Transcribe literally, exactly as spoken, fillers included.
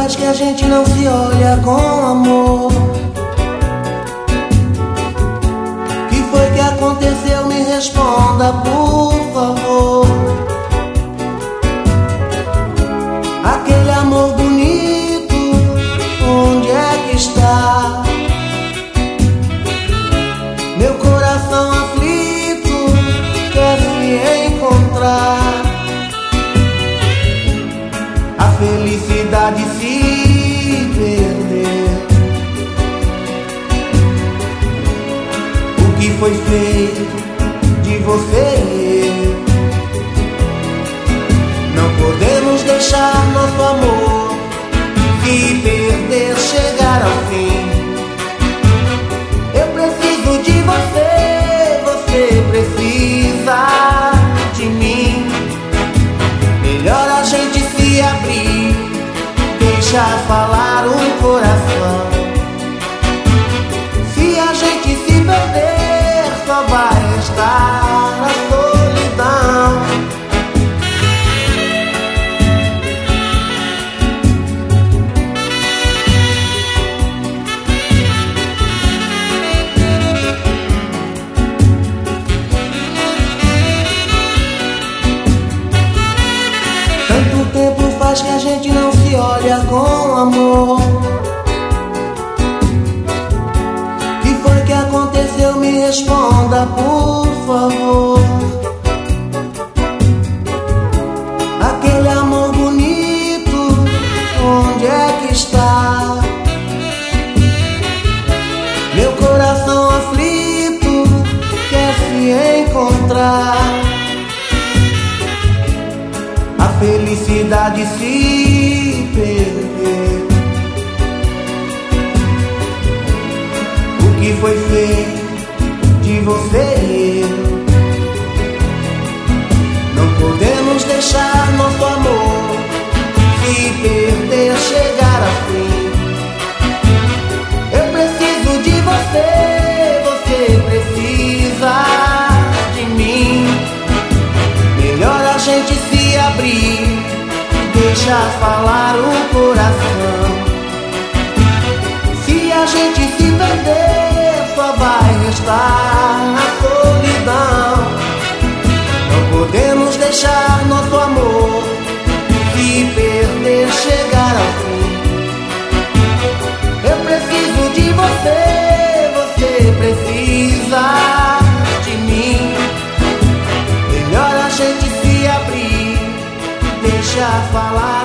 faz que a gente não se olha com amor? Que foi que aconteceu? Me responda, por favor. Aquele amor bonito, onde é que está? Meu coração aflito quer se encontrar. A felicidade se perder. O que foi feito de você? Não podemos deixar nosso amor se perder, chegar ao fim. Eu preciso de você, você precisa de mim. Melhor a gente se abrir, deixar falar um coração. Se a gente se perder, só vai restar a solidão. Tanto tempo faz que a gente não se olha com amor. Que foi que aconteceu? Me responda, por favor. Aquele amor bonito, onde é que está? Meu coração aflito quer se encontrar. A felicidade se perder. O que foi feito de você? Não podemos deixar nosso amor se perder, chegar ao fim. Eu preciso de você, você precisa de mim. Melhor a gente se abrir, deixar falar o coração. Se a gente se perder, só vai restar a solidão. Não podemos deixar nosso amor se perder, chegar ao fim. Eu preciso de você, você precisa de mim. Melhor a gente se abrir, deixar falar